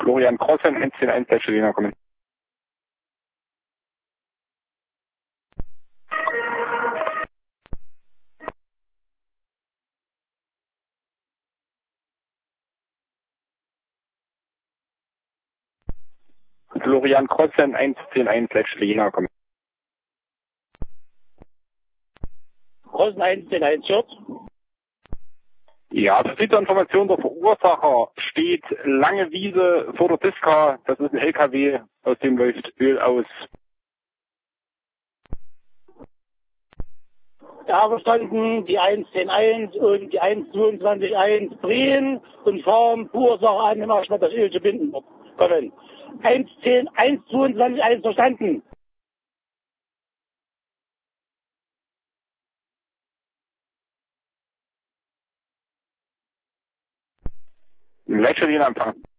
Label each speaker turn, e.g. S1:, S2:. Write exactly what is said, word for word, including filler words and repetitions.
S1: Florian Crossen, eins zehn eins, Leitstelle kommen. Florian Crossen, eins zehn eins, Leitstelle Jena kommen.
S2: Crossen eins zehn eins, Schutz.
S1: Ja, das ist die Information der Verursacher. Steht Lange Wiese vor der Diska. Das ist ein L K W, aus dem läuft Öl aus.
S2: Da verstanden die eins zehn eins und die eins zweiundzwanzig eins drehen und fahren Ursache an, immer statt das Öl zu binden. Kommen. eins zehn eins zweiundzwanzig eins verstanden.
S1: Leitstelle Jena empfangen.